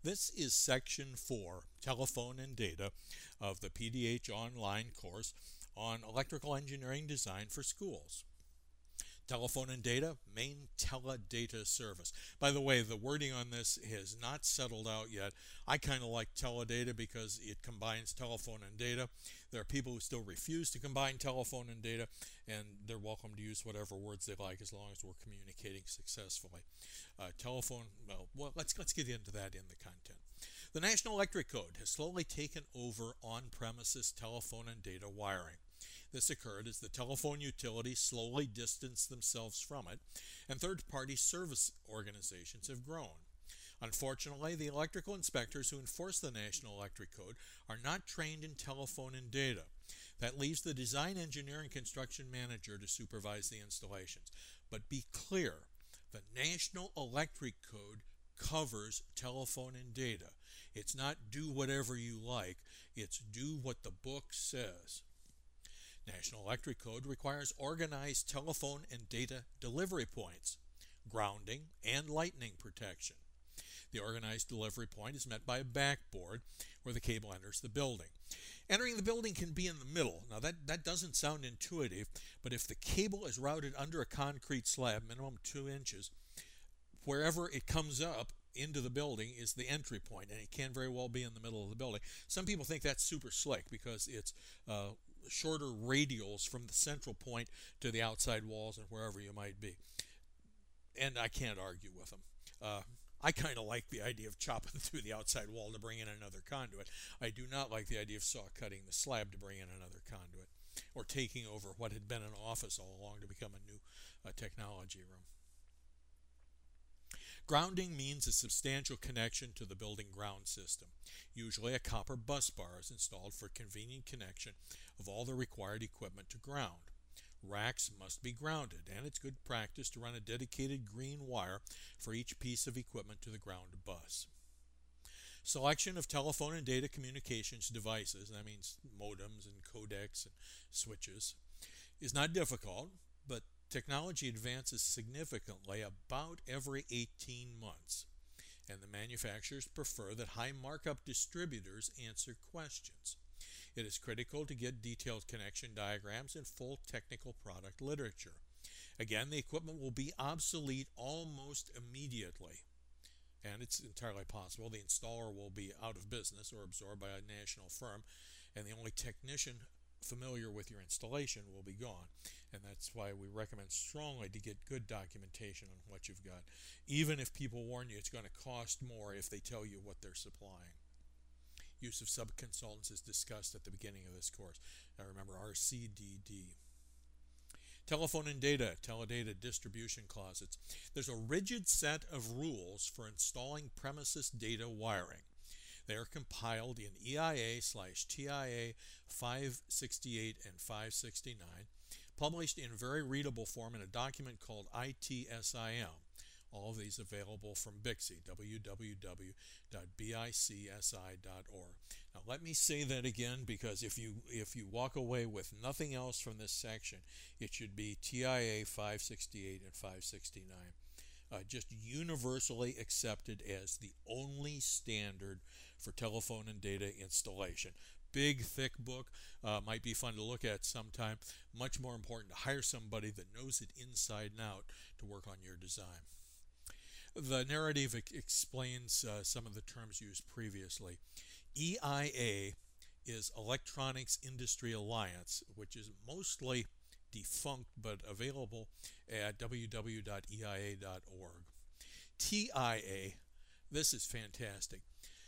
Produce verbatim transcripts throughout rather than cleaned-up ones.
This is section four, Telephone and Data, of the P D H online course on electrical engineering design for schools. Telephone and data, main teledata service. By the way, the wording on this has not settled out yet. I kind of like teledata because it combines telephone and data. There are people who still refuse to combine telephone and data, and they're welcome to use whatever words they like as long as we're communicating successfully. Uh, telephone, well, well, let's let's get into that in the content. The National Electric Code has slowly taken over on-premises telephone and data wiring. This occurred as the telephone utilities slowly distanced themselves from it, and third-party service organizations have grown. Unfortunately, the electrical inspectors who enforce the National Electric Code are not trained in telephone and data. That leaves the design, engineer, and construction manager to supervise the installations. But be clear, the National Electric Code covers telephone and data. It's not do whatever you like, it's do what the book says. National Electric Code requires organized telephone and data delivery points, grounding, and lightning protection. The organized delivery point is met by a backboard where the cable enters the building. Entering the building can be in the middle. Now that, that doesn't sound intuitive, but if the cable is routed under a concrete slab, minimum two inches, wherever it comes up into the building is the entry point, and it can very well be in the middle of the building. Some people think that's super slick because it's uh, shorter radials from the central point to the outside walls and wherever you might be. And I can't argue with them. Uh, I kind of like the idea of chopping through the outside wall to bring in another conduit. I do not like the idea of saw cutting the slab to bring in another conduit, or taking over what had been an office all along to become a new uh, technology room. Grounding means a substantial connection to the building ground system. Usually a copper bus bar is installed for convenient connection of all the required equipment to ground. Racks must be grounded, and it's good practice to run a dedicated green wire for each piece of equipment to the ground bus. Selection of telephone and data communications devices, that means modems and codecs and switches, is not difficult, but technology advances significantly about every eighteen months, and the manufacturers prefer that high markup distributors answer questions. It is critical to get detailed connection diagrams and full technical product literature. Again, the equipment will be obsolete almost immediately, and it's entirely possible the installer will be out of business or absorbed by a national firm, and the only technician familiar with your installation will be gone. And that's why we recommend strongly to get good documentation on what you've got, even if people warn you it's going to cost more if they tell you what they're supplying. Use of sub-consultants is discussed at the beginning of this course. Now remember, R C D D. Telephone and data, teledata distribution closets. There's a rigid set of rules for installing premises data wiring. They are compiled in E I A slash T I A five sixty-eight and five sixty-nine, published in very readable form in a document called I T S I M. All of these available from Bixby, w w w dot bicsi dot org. Now let me say that again, because if you if you walk away with nothing else from this section, it should be T I A five sixty-eight and five sixty-nine. Uh, just universally accepted as the only standard for telephone and data installation. Big, thick book, uh, might be fun to look at sometime. Much more important to hire somebody that knows it inside and out to work on your design. The narrative ex- explains uh, some of the terms used previously. E I A is Electronics Industry Alliance, which is mostly defunct but available at w w w dot e i a dot org. T I A, this is fantastic.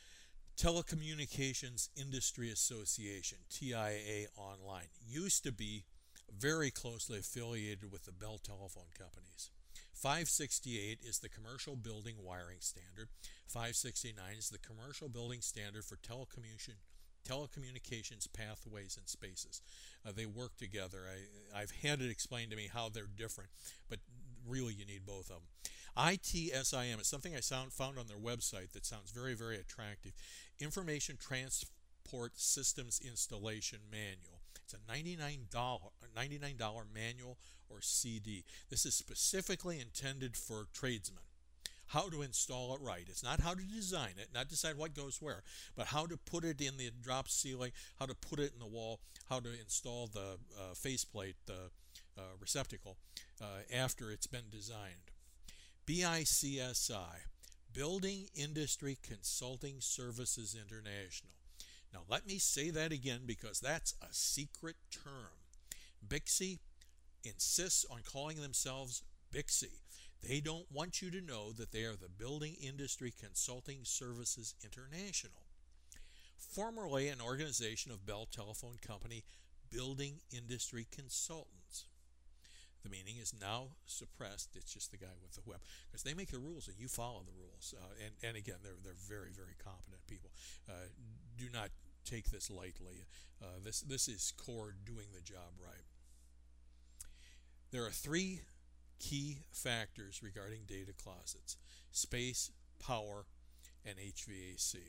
Telecommunications Industry Association, T I A Online, used to be very closely affiliated with the Bell Telephone Companies. five sixty-eight is the Commercial Building Wiring Standard. five sixty-nine is the Commercial Building Standard for Telecommunication telecommunications pathways and spaces. Uh, they work together. I, I've had it explained to me how they're different, but really you need both of them. I T S I M is something I sound, found on their website that sounds very, very attractive. Information Transport Systems Installation Manual. It's a ninety-nine dollars ninety-nine dollars manual or C D. This is specifically intended for tradesmen. how to install it right. It's not how to design it, not decide what goes where, but how to put it in the drop ceiling, how to put it in the wall, how to install the uh, faceplate, the uh, receptacle, uh, after it's been designed. B I C S I, Building Industry Consulting Services International. Now let me say that again because that's a secret term. B I C S I insists on calling themselves B I C S I. They don't want you to know that they are the Building Industry Consulting Services International. Formerly an organization of Bell Telephone Company Building Industry Consultants. The meaning is now suppressed. It's just the guy with the whip, because they make the rules and you follow the rules. Uh, and, and again, they're, they're very, very competent people. Uh, do not take this lightly. Uh, this, this is core doing the job right. There are three key factors regarding data closets: space, power, and H V A C.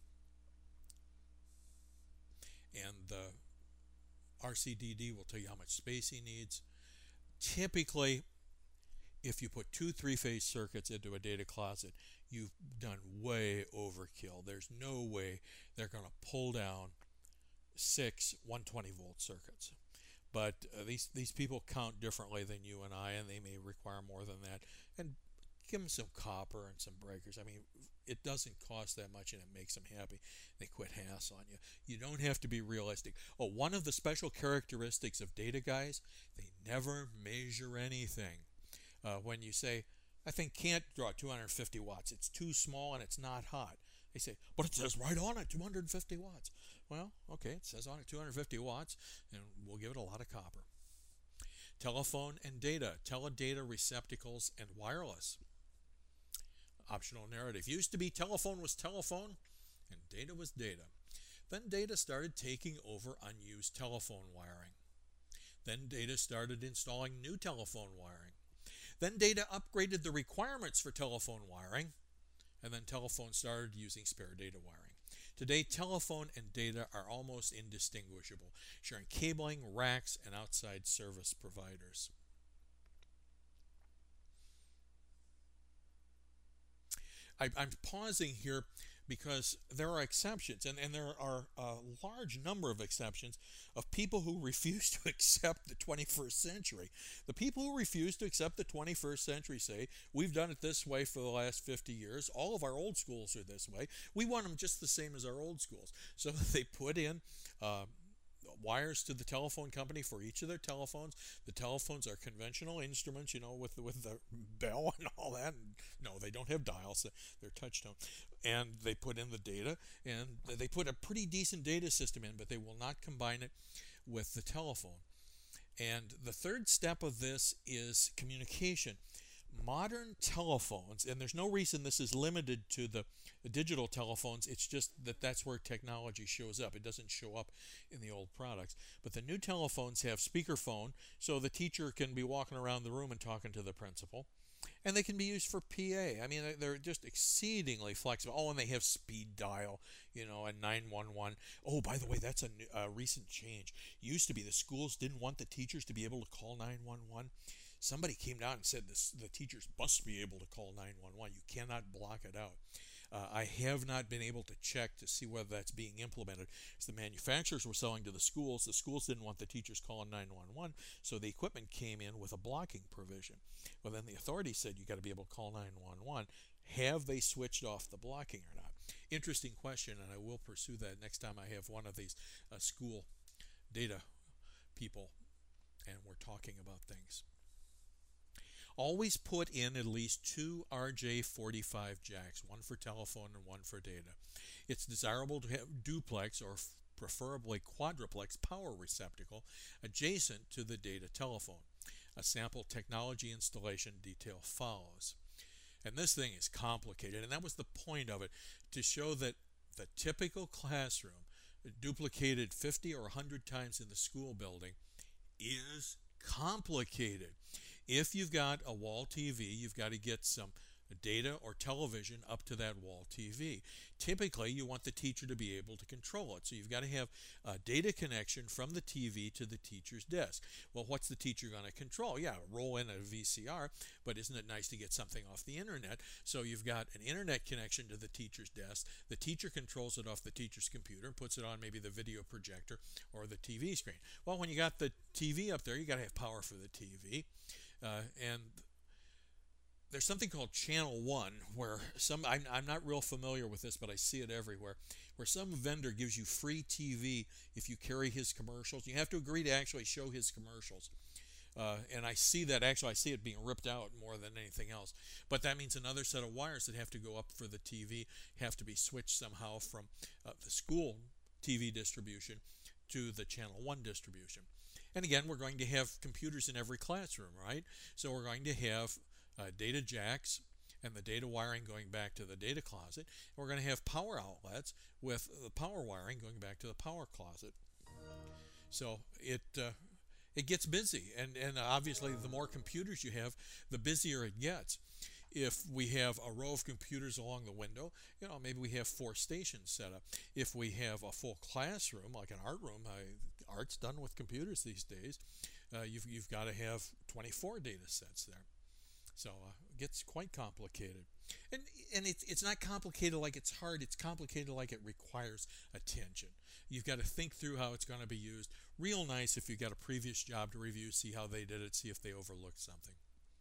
And the R C D D will tell you how much space he needs. Typically, if you put two three-phase circuits into a data closet, you've done way overkill. There's no way they're going to pull down six one twenty volt circuits. But uh, these, these people count differently than you and I, and they may require more than that. And give them some copper and some breakers. I mean, it doesn't cost that much, and it makes them happy. They quit hassling you. You don't have to be realistic. Oh, one of the special characteristics of data guys, they never measure anything. Uh, when you say, I think can't draw two hundred fifty watts, it's too small and it's not hot. They say, but it says right on it, two hundred fifty watts. Well, okay, it says on it two hundred fifty watts, and we'll give it a lot of copper. Telephone and data, teledata receptacles and wireless. Optional narrative. Used to be telephone was telephone and data was data. Then data started taking over unused telephone wiring. Then data started installing new telephone wiring. Then data upgraded the requirements for telephone wiring, and then telephone started using spare data wiring. Today, telephone and data are almost indistinguishable, sharing cabling, racks, and outside service providers. I, I'm pausing here because there are exceptions, and, and there are a large number of exceptions of people who refuse to accept the twenty-first century. The people who refuse to accept the twenty-first century say, we've done it this way for the last fifty years. All of our old schools are this way. We want them just the same as our old schools. So they put in uh, wires to the telephone company for each of their telephones. The telephones are conventional instruments, you know, with the, with the bell and all that. No, they don't have dials. They're touch tone. And they put in the data, and they put a pretty decent data system in, but they will not combine it with the telephone. And the third step of this is communication. Modern telephones, and there's no reason this is limited to the, the digital telephones, it's just that that's where technology shows up. It doesn't show up in the old products. But the new telephones have speakerphone, so the teacher can be walking around the room and talking to the principal. And they can be used for P A. I mean, they're just exceedingly flexible. Oh, and they have speed dial, you know, and nine one one. Oh, by the way, that's a, new, a recent change. It used to be the schools didn't want the teachers to be able to call nine one one. Somebody came down and said this, the teachers must be able to call nine one one. You cannot block it out. Uh, I have not been able to check to see whether that's being implemented. So the manufacturers were selling to the schools. The schools didn't want the teachers calling nine one one, so the equipment came in with a blocking provision. Well, then the authorities said you got to be able to call nine one one. Have they switched off the blocking or not? Interesting question, and I will pursue that next time I have one of these uh, school data people and we're talking about things. Always put in at least two R J forty-five jacks, one for telephone and one for data. It's desirable to have duplex or preferably quadruplex power receptacle adjacent to the data telephone. A sample technology installation detail follows. And this thing is complicated, and that was the point of it, to show that the typical classroom, duplicated fifty or one hundred times in the school building, is complicated. If you've got a wall T V, you've got to get some data or television up to that wall T V. Typically, you want the teacher to be able to control it. So you've got to have a data connection from the T V to the teacher's desk. Well, what's the teacher going to control? Yeah, roll in a V C R, but isn't it nice to get something off the internet? So you've got an internet connection to the teacher's desk. The teacher controls it off the teacher's computer and puts it on maybe the video projector or the T V screen. Well, when you got the T V up there, you got to have power for the T V. Uh, and there's something called Channel One, where some I'm, I'm not real familiar with this, but I see it everywhere, where some vendor gives you free T V if you carry his commercials. You have to agree to actually show his commercials. Uh, and I see that, actually I see it being ripped out more than anything else. But that means another set of wires that have to go up for the T V have to be switched somehow from uh, the school T V distribution to the Channel One distribution. And again, we're going to have computers in every classroom, right? So we're going to have uh, data jacks and the data wiring going back to the data closet. And we're going to have power outlets with the power wiring going back to the power closet. So it uh, it gets busy, and, and obviously the more computers you have, the busier it gets. If we have a row of computers along the window, you know, maybe we have four stations set up. If we have a full classroom, like an art room, I, art's done with computers these days, uh, you've, you've got to have twenty-four data sets there. So uh, it gets quite complicated. And, and it's, it's not complicated like it's hard, it's complicated like it requires attention. You've got to think through how it's going to be used. Real nice if you've got a previous job to review, see how they did it, see if they overlooked something.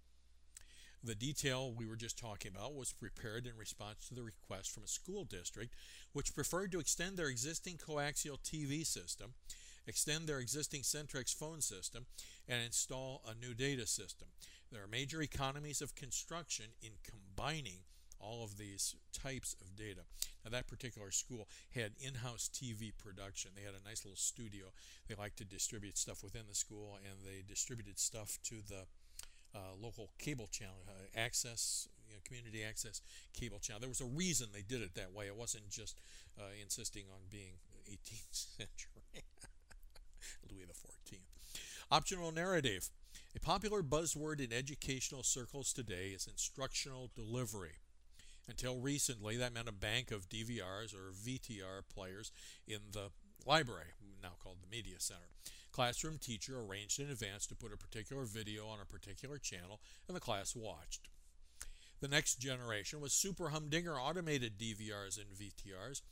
The detail we were just talking about was prepared in response to the request from a school district which preferred to extend their existing coaxial T V system, extend their existing Centrex phone system, and install a new data system. There are major economies of construction in combining all of these types of data. Now, that particular school had in-house T V production. They had a nice little studio. They liked to distribute stuff within the school, and they distributed stuff to the uh, local cable channel, uh, access, you know, community access cable channel. There was a reason they did it that way. It wasn't just uh, insisting on being eighteenth century. Louis the fourteenth. Optional narrative. A popular buzzword in educational circles today is instructional delivery. Until recently, that meant a bank of D V Rs or V T R players in the library, now called the Media Center. Classroom teacher arranged in advance to put a particular video on a particular channel, and the class watched. The next generation was super humdinger automated D V Rs and V T Rs,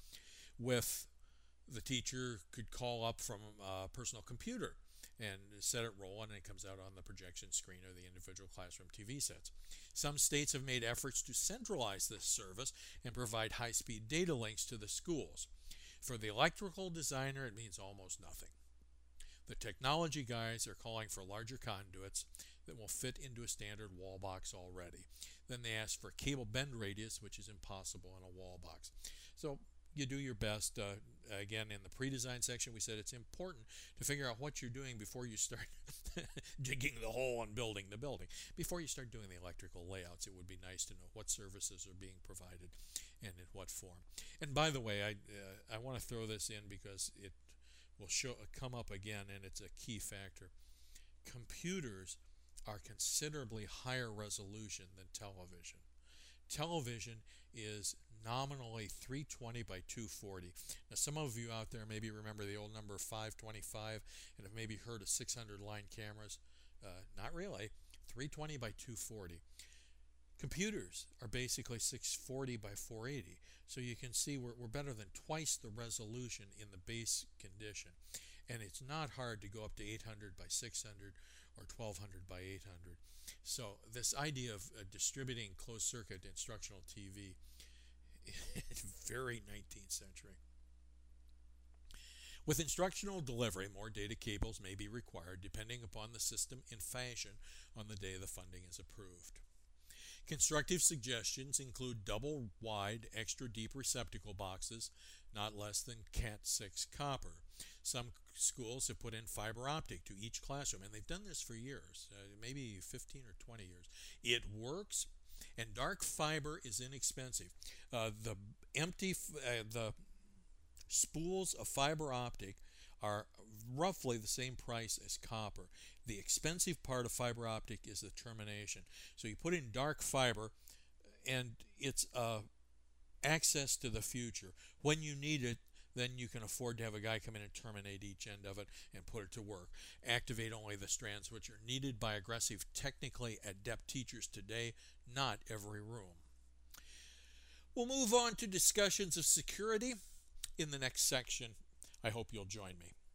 with the teacher could call up from a personal computer and set it rolling, and it comes out on the projection screen or the individual classroom T V sets. Some states have made efforts to centralize this service and provide high-speed data links to the schools. For the electrical designer, it means almost nothing. The technology guys are calling for larger conduits that will fit into a standard wall box already. Then they ask for cable bend radius, which is impossible in a wall box. So you do your best. Uh, again, in the pre-design section, we said it's important to figure out what you're doing before you start digging the hole and building the building. Before you start doing the electrical layouts, it would be nice to know what services are being provided and in what form. And by the way, I uh, I want to throw this in because it will show come up again, and it's a key factor. Computers are considerably higher resolution than television. Television is nominally three twenty by two forty. Now, some of you out there maybe remember the old number five twenty-five and have maybe heard of six hundred line cameras. Uh, not really. three twenty by two forty. Computers are basically six forty by four eighty. So you can see we're, we're better than twice the resolution in the base condition. And it's not hard to go up to eight hundred by six hundred or twelve hundred by eight hundred. So this idea of uh, distributing closed circuit instructional T V is very nineteenth century. With instructional delivery, more data cables may be required depending upon the system in fashion on the day the funding is approved. Constructive suggestions include double-wide, extra-deep receptacle boxes, not less than cat six copper. Some schools have put in fiber optic to each classroom, and they've done this for years, uh, maybe fifteen or twenty years. It works, and dark fiber is inexpensive. Uh, the empty, uh, the spools of fiber optic are roughly the same price as copper. The expensive part of fiber optic is the termination. So you put in dark fiber, and it's uh, access to the future. When you need it, then you can afford to have a guy come in and terminate each end of it and put it to work. Activate only the strands which are needed by aggressive, technically adept teachers today, not every room. We'll move on to discussions of security in the next section. I hope you'll join me.